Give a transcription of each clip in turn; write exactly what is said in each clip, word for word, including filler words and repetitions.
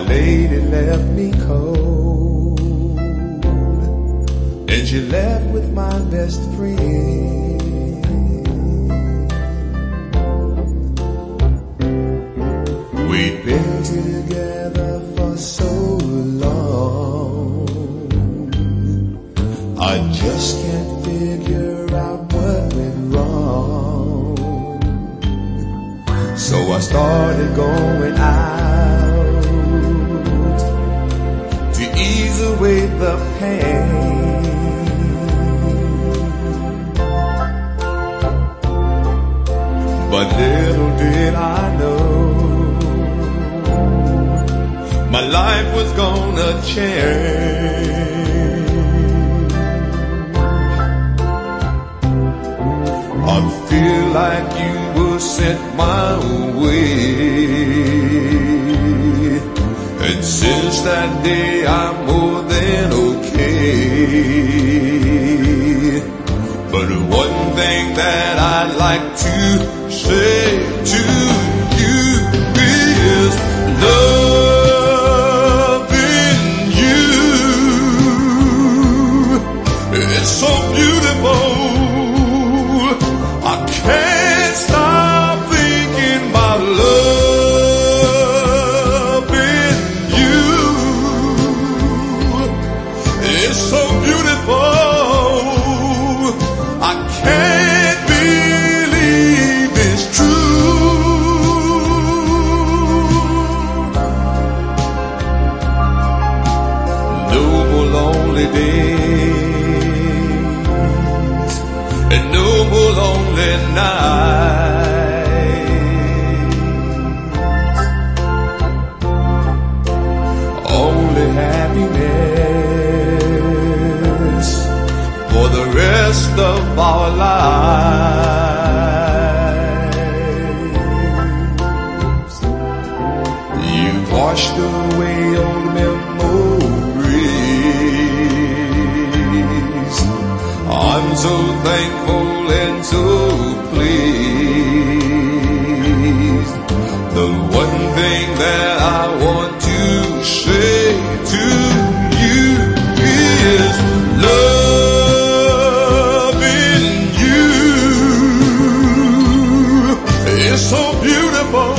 lady left me cold, and she left with my best friend. We'd been together for so long, I just can't figure out what went wrong. So I started going out to ease away the pain. But little did I know, my life was gonna change. I feel like you were sent my way, and since that day I'm more than okay. But one thing that I'd like to say to you is love. It's so beautiful, I can't stop thinking about loving you. It's so beautiful, I can't believe it's true. No more lonely days, and no more lonely nights. Only happiness for the rest of our lives. You've washed away old memories. I'm so thankful and so pleased. The one thing that I want to say to you is loving you is so beautiful,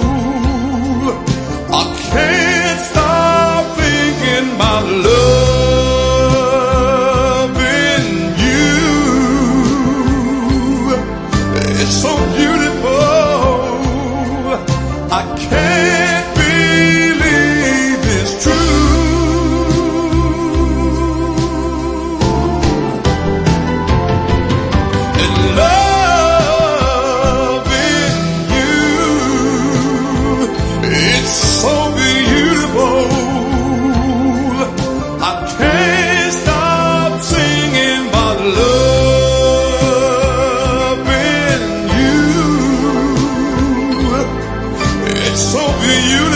I can't stop thinking about loving you. It's so beautiful, I can't believe it's true. And loving you, it's so beautiful, I can't stop singing about loving you. It's so beautiful.